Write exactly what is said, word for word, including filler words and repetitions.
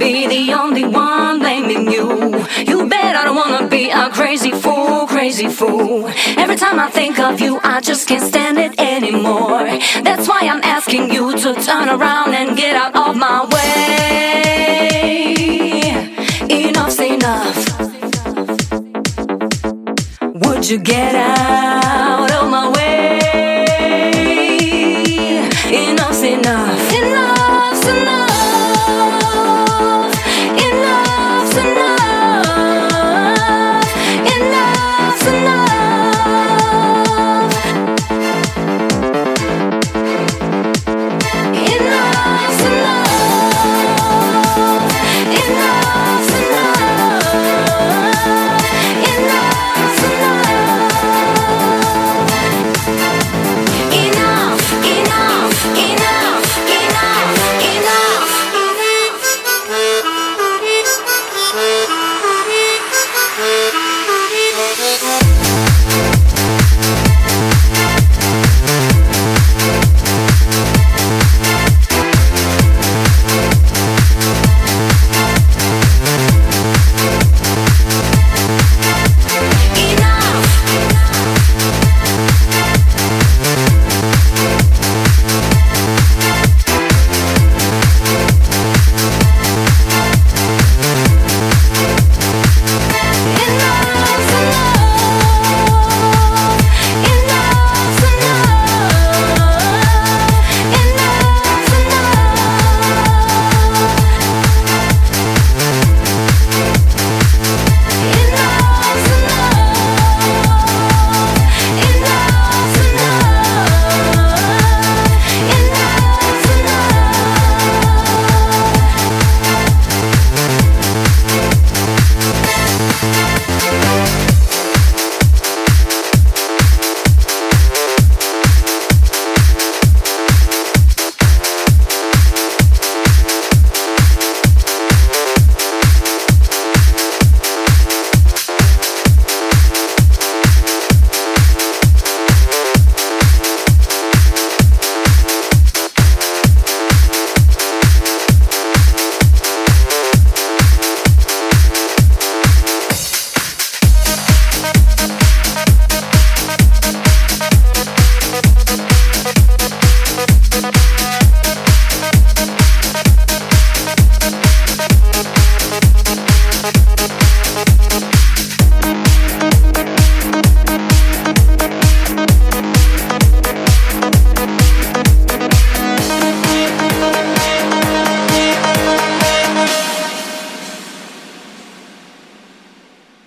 be the only one blaming you. You bet I don't wanna be a crazy fool, crazy fool. Every time I think of you, I just can't stand it anymore. That's why I'm asking you to turn around and get out of my way. Enough's enough. Would you get out?